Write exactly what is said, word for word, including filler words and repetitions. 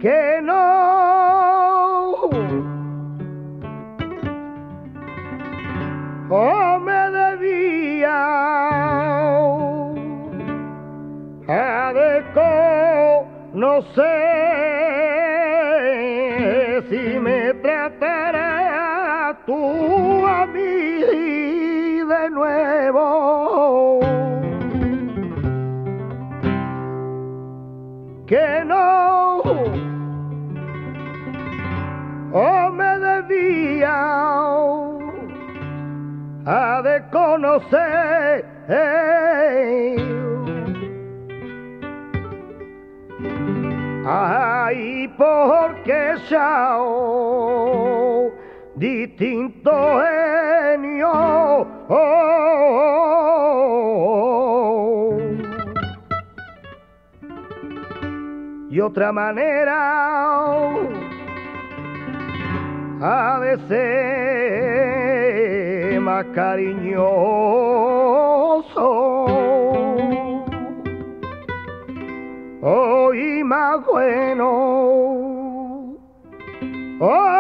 que no oh, me debía a de conocer si me tratará tú a mí de nuevo, que no oh, me debía a de conocer ay, porque ya oh, distinto genio oh, oh, y otra manera oh, ha de ser más cariñoso oh, y más bueno oh,